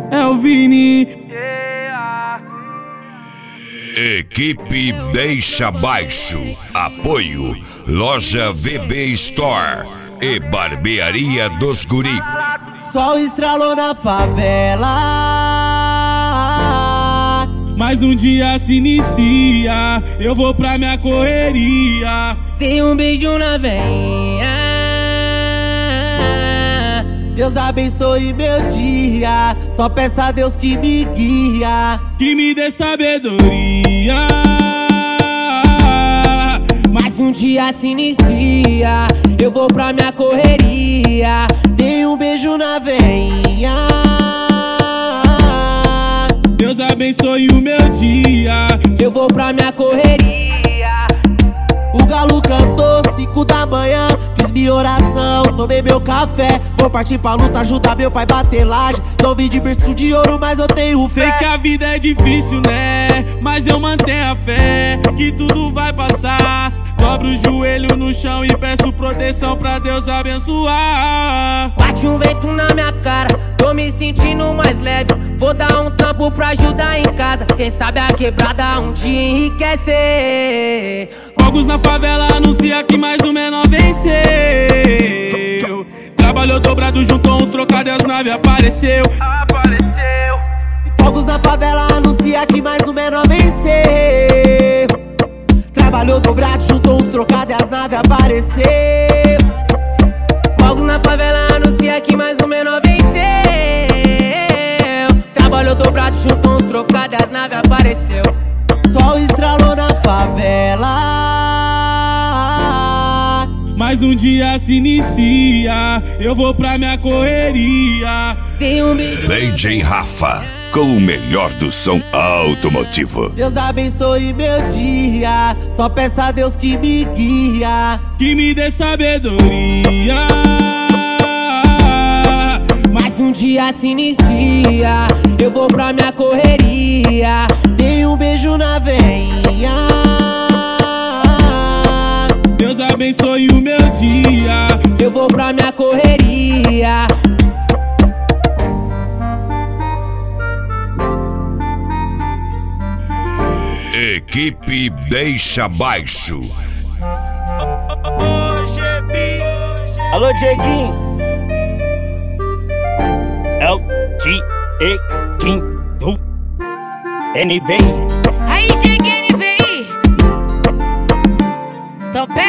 é o Vini. Equipe Deixa Baixo. Apoio Loja VB Store e Barbearia dos Guri. Sol estralou na favela. Mais um dia se inicia, eu vou pra minha correria. Tem um beijo na veinha. Deus abençoe meu dia, só peço a Deus que me guia, que me dê sabedoria. Mais um dia se inicia, eu vou pra minha correria. Tem um beijo na veinha. Deus abençoe o meu dia, eu vou pra minha correria. O galo cantou 5 da manhã, fiz minha oração, tomei meu café. Vou partir pra luta, ajudar meu pai bater laje. Não vim de berço de ouro, mas eu tenho fé. Sei que a vida é difícil, né? Mas eu mantenho a fé, que tudo vai passar. Dobro o joelho no chão e peço proteção pra Deus abençoar. Bate um vento na minha cara, tô me sentindo mais leve. Vou dar um trampo pra ajudar em casa. Quem sabe a quebrada um dia enriquecer. Fogos na favela anuncia que mais um menor venceu. Trabalhou dobrado, juntou uns trocados e as naves apareceu. Fogos na favela anuncia que mais um menor venceu. Trabalhou dobrado, juntou uns trocados e as naves apareceu. Fogos na favela anuncia que mais um menor venceu. Trabalhou dobrado, juntou uns trocados e as naves apareceu. Sol estralou na favela. Mais um dia se inicia, eu vou pra minha correria. Tem um beijo DJ Rafa, com o melhor do som automotivo. Deus abençoe meu dia, só peço a Deus que me guia, que me dê sabedoria. Mais um dia se inicia, eu vou pra minha correria. Tem um beijo na veinha. Deus abençoe o meu dia, eu vou pra minha correria. Equipe Deixa Baixo. Alô, Dieguinho. É o Dieguinho do NVI. Aí, Dieguinho NVI. Então pega.